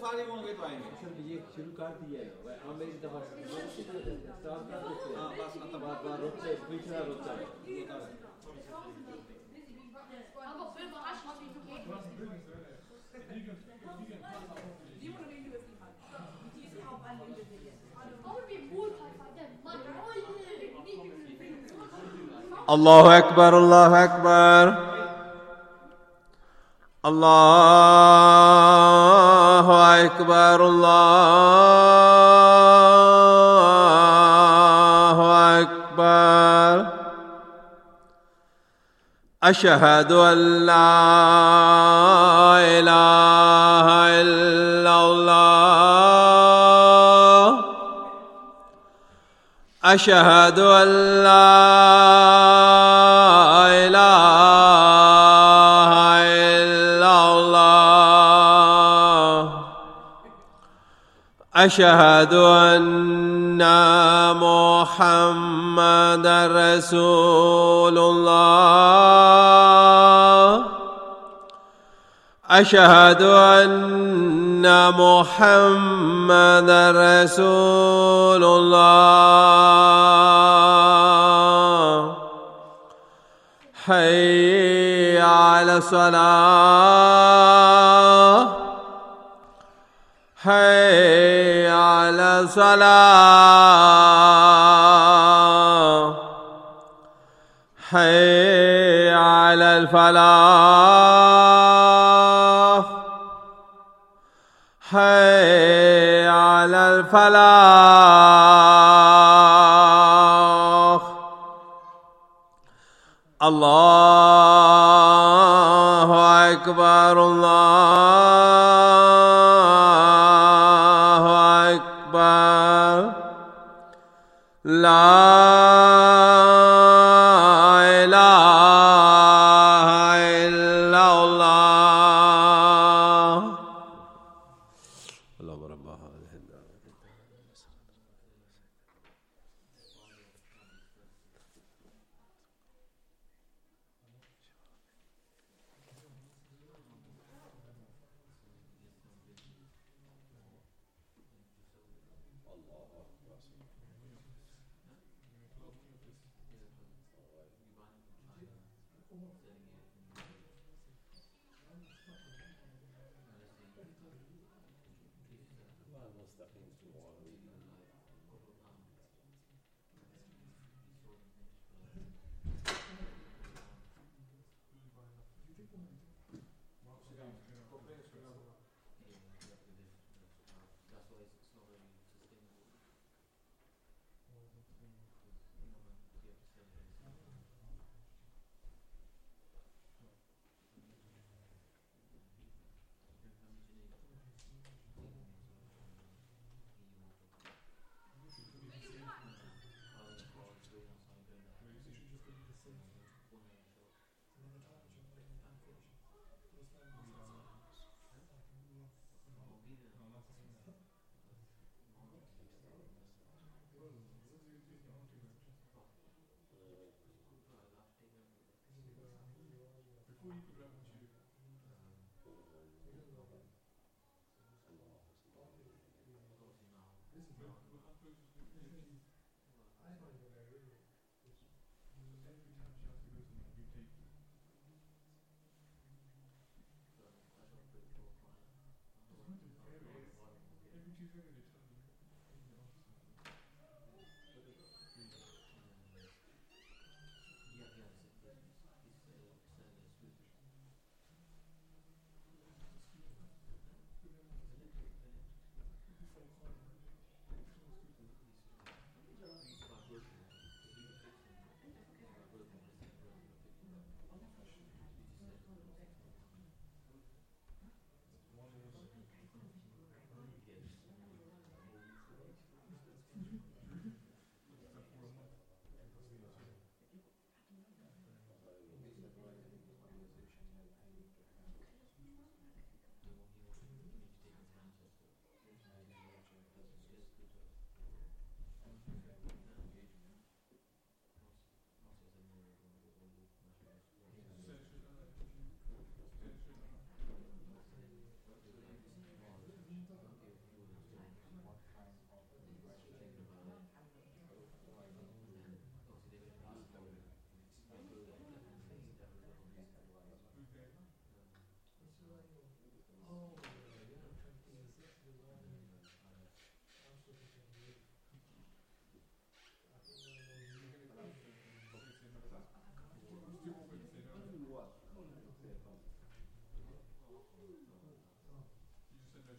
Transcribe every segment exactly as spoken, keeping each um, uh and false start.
फारिग होंगे तो आएंगे। असल में ये शुरू कर दिया है भाई, हम एक दफा स्टार्ट कर देते हैं। हाँ बस ना तब बात बात रोते पिछला रोता है। होता है। Allahu Akbar, Allahu Akbar, Allahu Akbar, Allahu Akbar. Ashhadu an la ilaha illallah. Ashhadu an la ilaha illallah. Ashhadu anna Muhammadan Rasulullah. Ashhadu anna Muhammadan Rasulullah. Hayya ala salah. Hayya ala salah. Hayya ala al-falah. Hayya ala al-falah. Allahu Akbar, Allahu Akbar. La ilaha illallah. Allahumma rabba hadhihi ad-da'wah.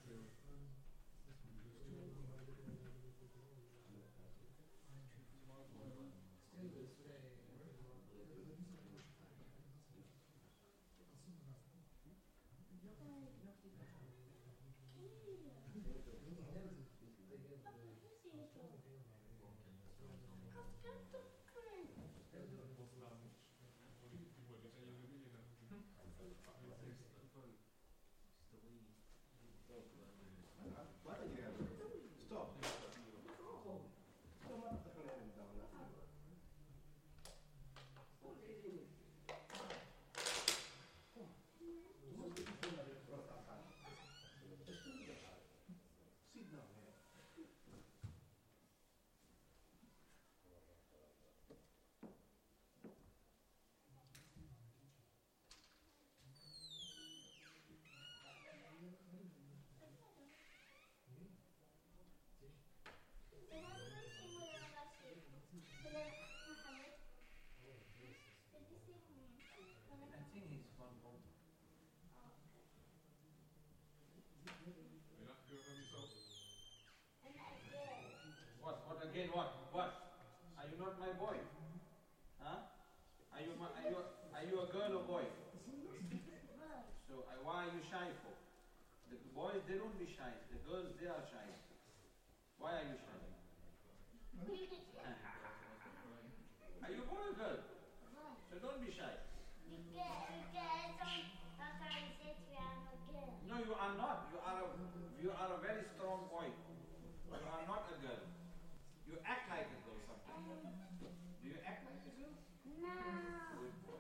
What? What again? What? What? Are you not my boy? Huh? Are you my, are you are you a girl or boy? So uh, why are you shy for? The boys they don't be shy. The girls they are shy. Why are you shy? Are you a boy or girl? So don't be shy. No, you are not. You are a you are a very strong boy. You are not a girl. You act like a girl sometimes. Do you act like a girl? No. Good boy.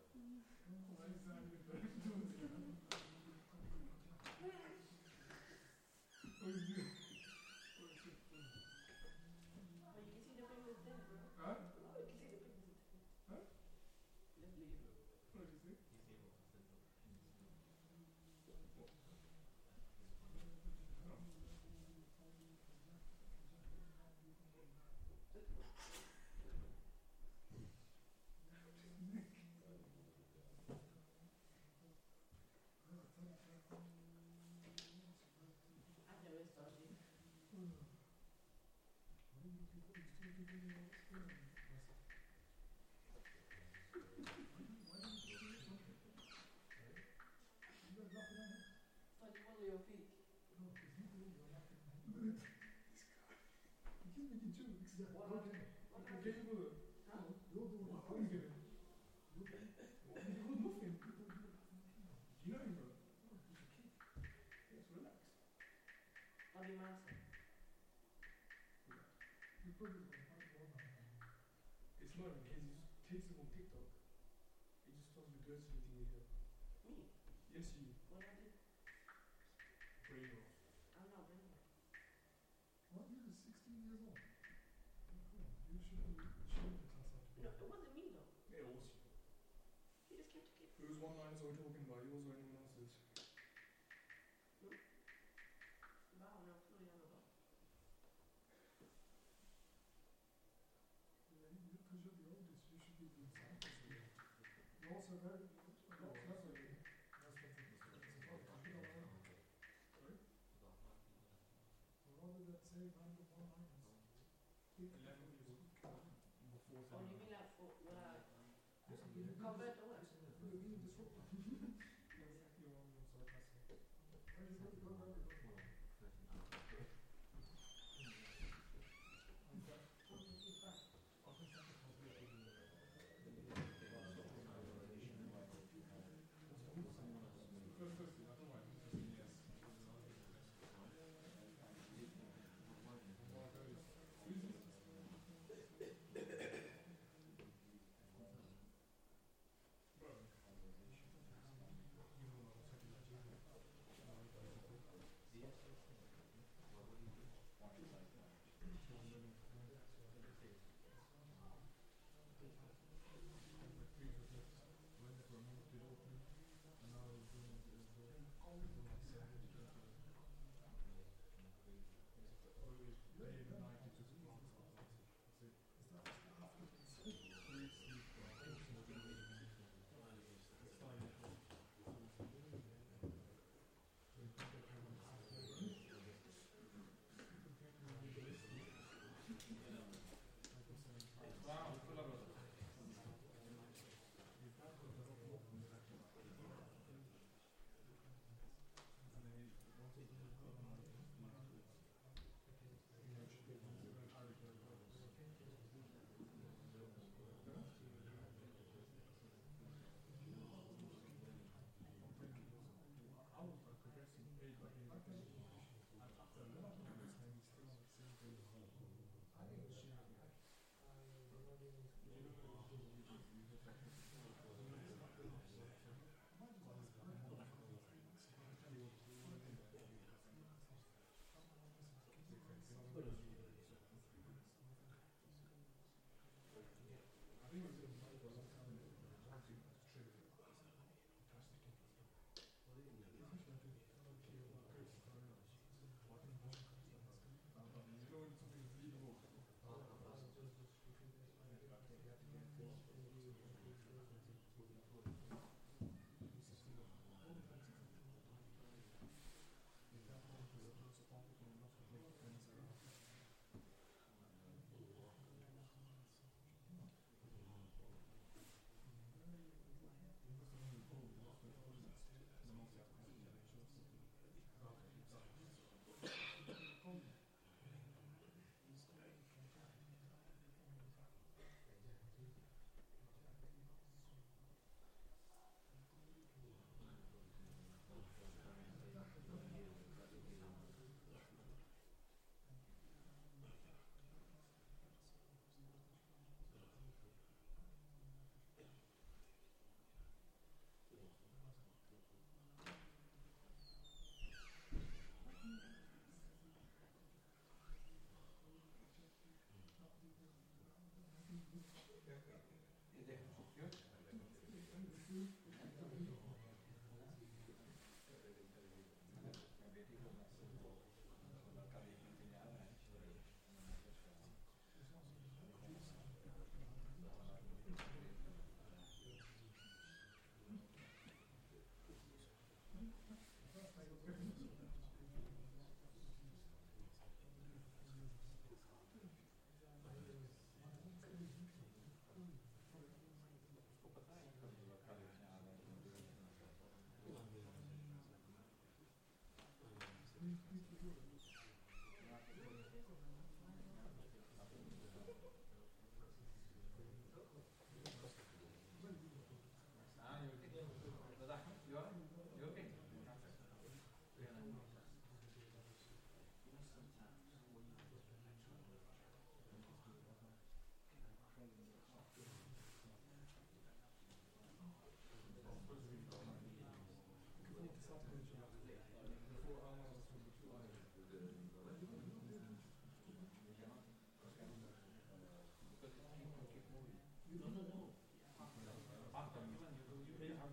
It's not in case he takes it on TikTok. He just tells me dirty everything we hear. Me? Yes, you. What I did? Brain off. I'm not doing that. What? You're sixteen years old. You should be showing the class how to be. No, it wasn't me though. Yeah, it was you. He just came to get Whose one liners are we talking about? Yours or anyone else's? Wow, no clue you about. Because you're the oldest, you should be the examples. You're also very, a lot clever. That's what it is. It's a lot. Sorry? Rather than say random one-liners. Eleven years old. Before Oh, you mean like for what I covered or what? You're being disruptive. You're on sarcastic. Why do you go go go go?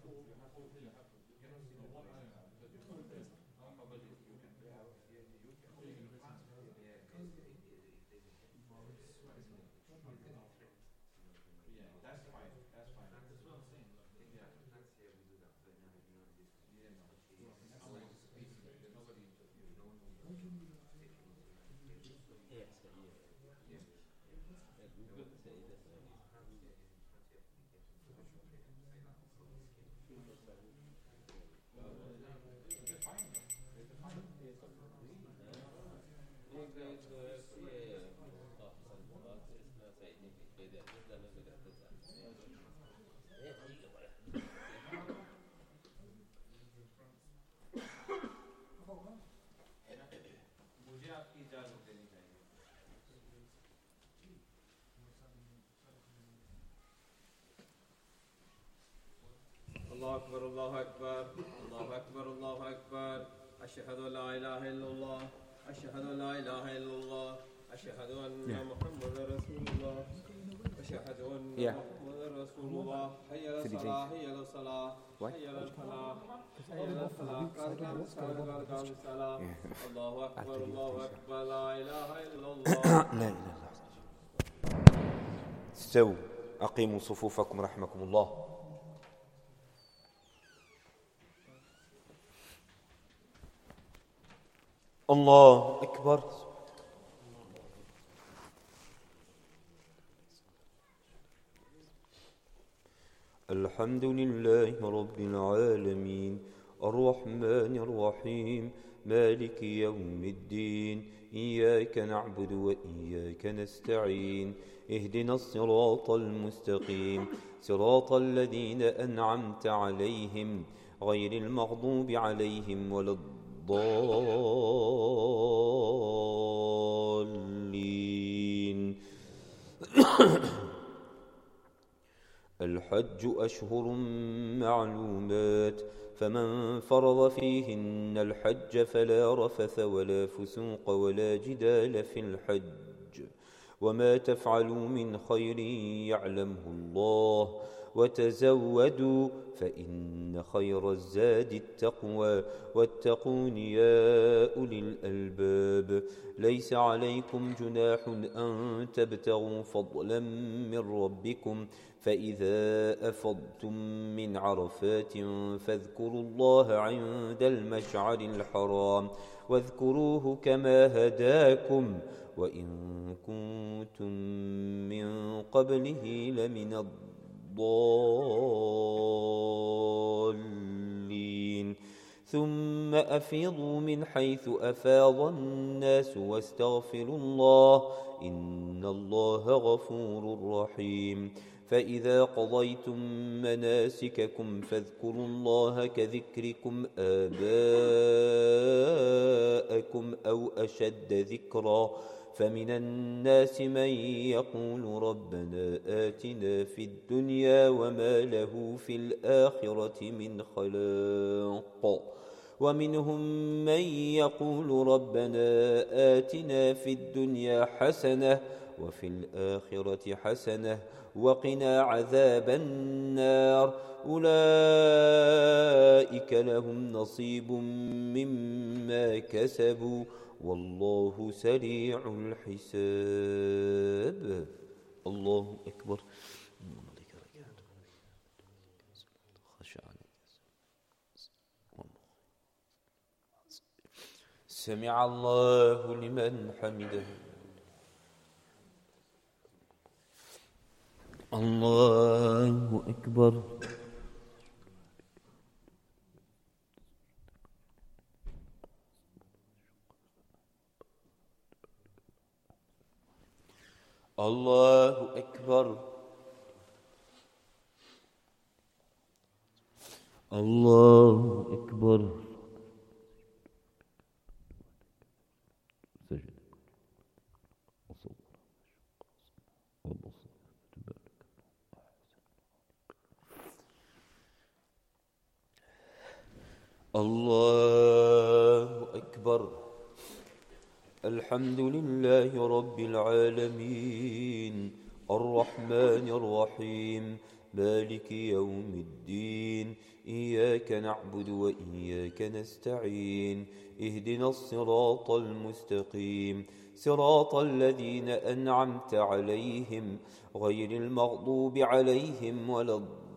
that's fine. That's fine. मुझे आपकी इजाजत देनी चाहिए. الله أكبر الله أكبر الله أكبر الله أكبر أشهد أن لا إله إلا الله أشهد أن لا إله إلا الله أشهد أن محمدا رسول الله أشهد أن محمدا رسول الله حي على الصلاة حي على الصلاة حي على الفلاح حي على الفلاح قد قامت الصلاة قد قامت الصلاة الله أكبر الله أكبر لا إله إلا الله. لا إله إلا الله. استووا أقيموا صفوفكم رحمكم الله. الله أكبر. الحمد لله رب العالمين الرحمن الرحيم مالك يوم الدين إياك نعبد وإياك نستعين اهدنا الصراط المستقيم صراط الذين أنعمت عليهم غير المغضوب عليهم ولا الضالين. الحج أشهر معلومات فمن فرض فيهن الحج فلا رفث ولا فسوق ولا جدال في الحج وما تفعلوا من خير يعلمه الله وتزودوا فإن خير الزاد التقوى واتقون يا أولي الألباب. ليس عليكم جناح أن تبتغوا فضلا من ربكم فإذا أفضتم من عرفات فاذكروا الله عند المشعر الحرام واذكروه كما هداكم وإن كنتم من قبله لمن الضالين. ثم أفيضوا من حيث أفاض الناس واستغفروا الله إن الله غفور رحيم. فإذا قضيتم مناسككم فاذكروا الله كذكركم آباءكم أو أشد ذكرا فمن الناس من يقول ربنا آتنا في الدنيا وما له في الآخرة من خلاق ومنهم من يقول ربنا آتنا في الدنيا حسنة وفي الآخرة حسنة وقنا عذاب النار. أولئك لهم نصيب مما كسبوا والله سريع الحساب. الله أكبر. سمع الله لمن حمده. الله أكبر. الله أكبر. الله أكبر. الله أكبر. الحمد لله رب العالمين الرحمن الرحيم مالك يوم الدين إياك نعبد وإياك نستعين اهدنا الصراط المستقيم صراط الذين أنعمت عليهم غير المغضوب عليهم ولا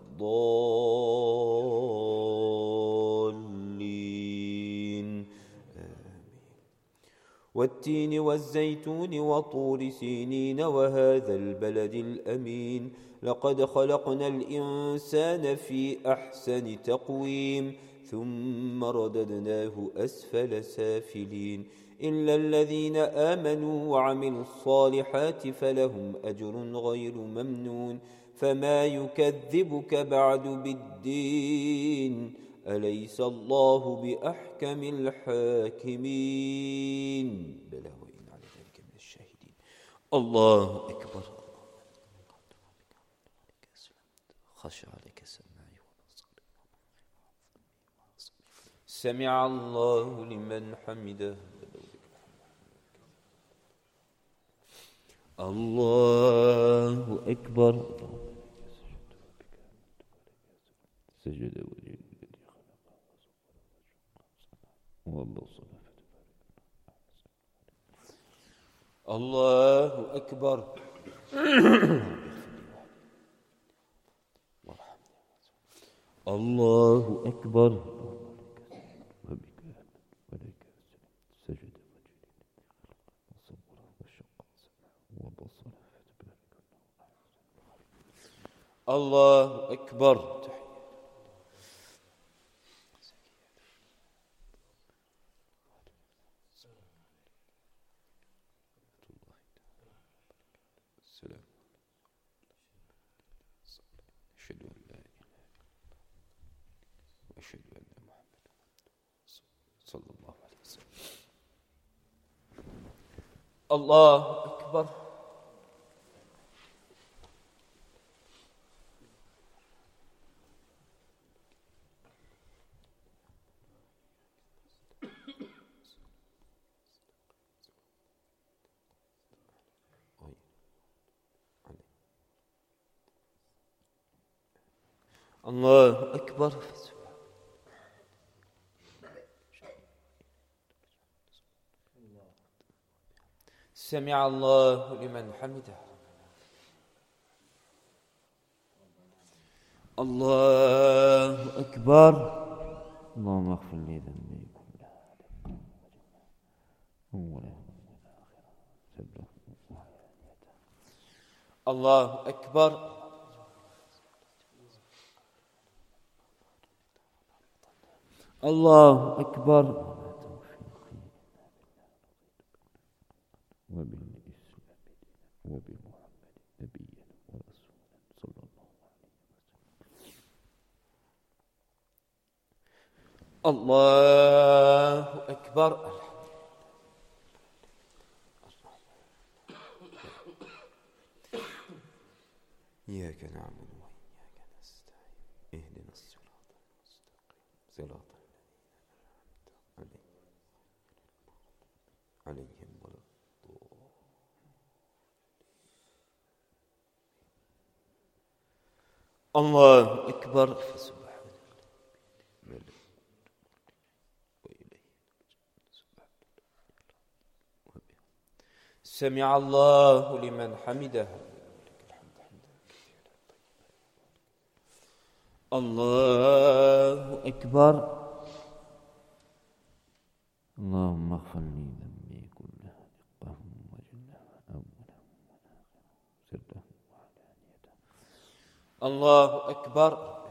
الضالين آمين. والتين والزيتون وطور سينين وهذا البلد الأمين لقد خلقنا الإنسان في أحسن تقويم ثم رددناه أسفل سافلين إلا الذين آمنوا وعملوا الصالحات فلهم أجر غير ممنون فما يكذبك بعد بالدين أليس الله بأحكم الحاكمين بلى وإن على ذلك من الشاهدين الله أكبر خشع لك سمعي وبصري سمع الله لمن حمده الله أكبر سجد وجه الذي خلق وبصر الله أكبر الله أكبر الله أكبر السلام أشهد أن لا إله إلا الله وأشهد أن محمدا صلى الله عليه وسلم الله أكبر الله أكبر سمع الله لمن حمده الله أكبر اللهم اغفر لي ذنبي كله الله أكبر الله أكبر وبالإسلام وبمحمد نبيا ورسولا صلى الله عليه وسلم الله أكبر إياك نعبد وإياك نستعين اهدنا الصراط المستقيم صراط عليهم ولا الله أكبر فسبحان الله وإليه سمع الله لمن حمده الله أكبر اللهم اغفر لي ذنبي كله دقه وجله أوله وآخره سره وعلانيته الله أكبر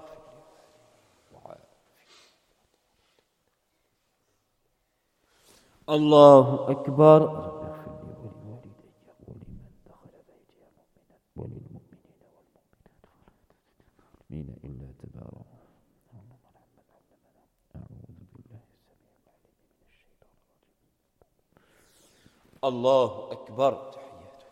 الله أكبر اغفر لي ولوالدي ولمن دخل بيتي مؤمنا وللمؤمنين والمؤمنات إلا تبارك الله أكبر تحيات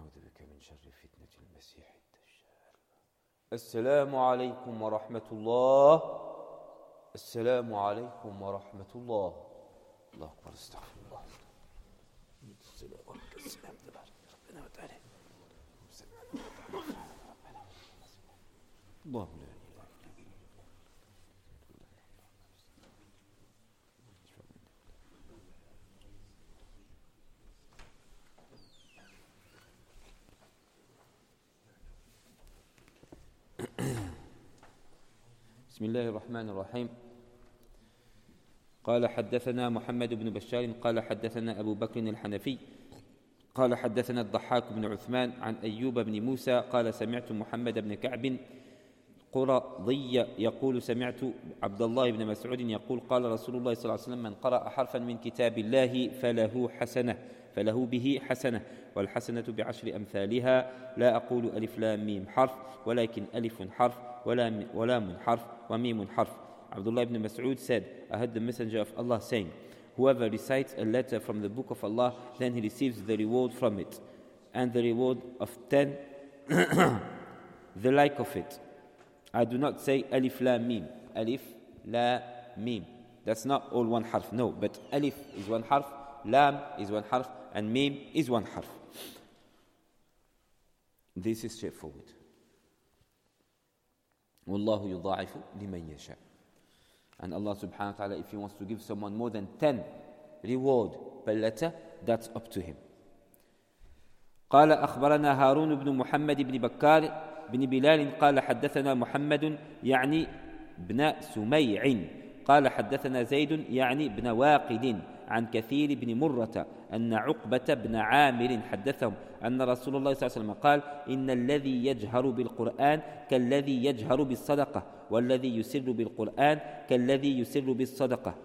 ونعوذ بك من شر فتنة المسيح الدجال. السلام عليكم ورحمة الله. السلام عليكم ورحمة الله. الله أكبر. استغفر الله. السلام عليكم. السلام ربنا وتعالى. اللهم لا إله إلا بسم الله الرحمن الرحيم. قال حدثنا محمد بن بشار قال حدثنا أبو بكر الحنفي قال حدثنا الضحاك بن عثمان عن أيوب بن موسى قال سمعت محمد بن كعب قرظي يقول سمعت عبد الله بن مسعود يقول قال رسول الله صلى الله عليه وسلم من قرأ حرفا من كتاب الله فله حسنة فله به حسنة والحسنة بعشر أمثالها لا أقول ألف لام ميم حرف ولكن ألف حرف ولام ولام حرف وميم حرف. Abdullah ibn Mas'ud said, I heard the messenger of Allah saying, whoever recites a letter from the book of Allah, then he receives the reward from it, and the reward of ten, the like of it. I do not say alif la mim, alif la mim. That's not all one harf, no, but alif is one harf, lam is one harf, and mim is one harf. This is straightforward. Wallahu yudha'ifu liman yasha. And Allah subhanahu wa ta'ala, if He wants to give someone more than ten reward per letter, that's up to Him. قال أخبرنا هارون بن محمد بن بكار بن بلال قال حدثنا محمد يعني بن سميع قال حدثنا زيد يعني بن واقد عن كثير بن مرة أن عقبة بن عامر حدثهم أن رسول الله صلى الله عليه وسلم قال إن الذي يجهر بالقرآن كالذي يجهر بالصدقة والذي يسر بالقرآن كالذي يسر بالصدقة.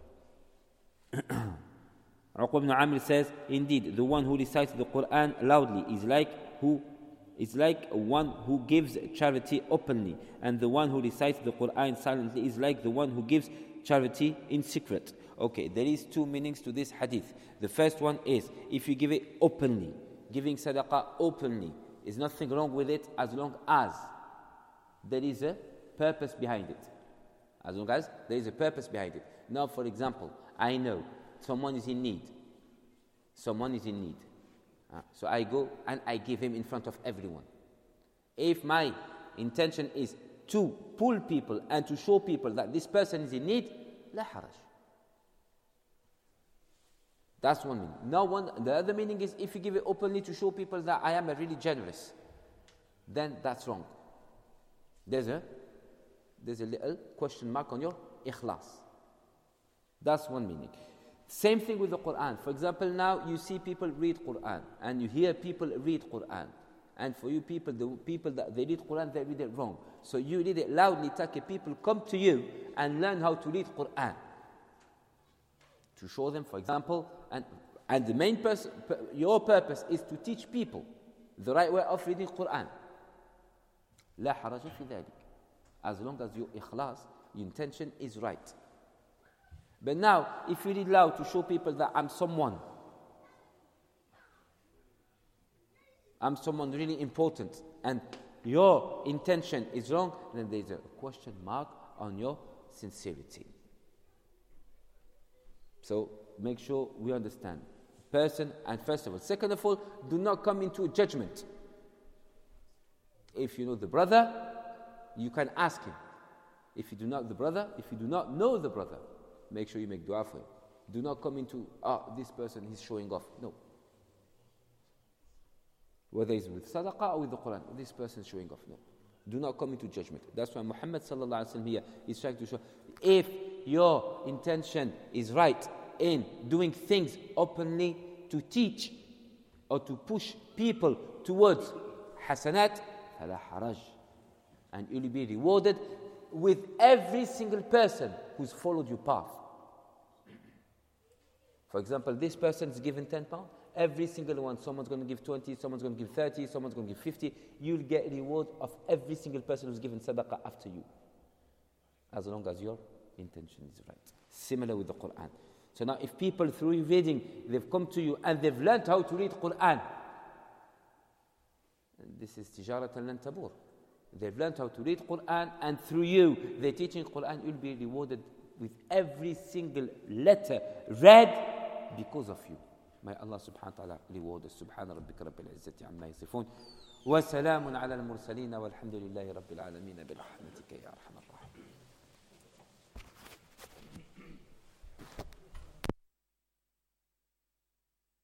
Uqba ibn Amir says, indeed, the one who recites the Quran loudly is like who is like one who gives charity openly, and the one who recites the Quran silently is like the one who gives charity in secret. Okay, there is two meanings to this hadith. The first one is, if you give it openly, giving sadaqah openly, is nothing wrong with it as long as there is a purpose behind it. As long as there is a purpose behind it. Now, for example, I know someone is in need. Someone is in need. Uh, so I go and I give him in front of everyone. If my intention is to pull people and to show people that this person is in need, la haraj. That's one meaning. Now, one, the other meaning is if you give it openly to show people that I am a really generous, then that's wrong. There's a, there's a little question mark on your ikhlas. That's one meaning. Same thing with the Quran. For example, now you see people read Quran and you hear people read Quran. And for you people, the people that they read Quran, they read it wrong. So you read it loudly, take people come to you and learn how to read Quran. To show them, for example, and, and the main pers- your purpose is to teach people the right way of reading Quran. لا حرج في ذلك. As long as your ikhlas, your intention is right. But now, if you read loud to show people that I'm someone, I'm someone really important, and your intention is wrong, then there's a question mark on your sincerity. So, make sure we understand. Person, and first of all. Second of all, do not come into a judgment. If you know the brother, you can ask him. If you do not the brother, if you do not know the brother, make sure you make dua for him. Do not come into, ah, this person, he's showing off. No. Whether it's with sadaqah or with the Quran, this person is showing off. No. Do not come into judgment. That's why Muhammad sallallahu alaihi wasallam here is trying to show, if your intention is right in doing things openly to teach or to push people towards hasanat, fala haraj. And you'll be rewarded with every single person who's followed your path. For example, this person is given ten pounds. Every single one, someone's going to give twenty, someone's going to give thirty, someone's going to give fifty. You'll get reward of every single person who's given sadaqah after you. As long as your intention is right. Similar with the Quran. So now if people through reading, they've come to you and they've learned how to read Quran. this is tijaratan lan tabur. They've learned how to read Quran, and through you, they're teaching Quran, you'll be rewarded with every single letter read because of you. May Allah subhanahu wa ta'ala reward us. Subhana rabbika rabbil izzati amma yasifun. Wa salamun ala al-mursaleen walhamdulillahi rabbil alameen bi rahmatika ya arhamar rahimin.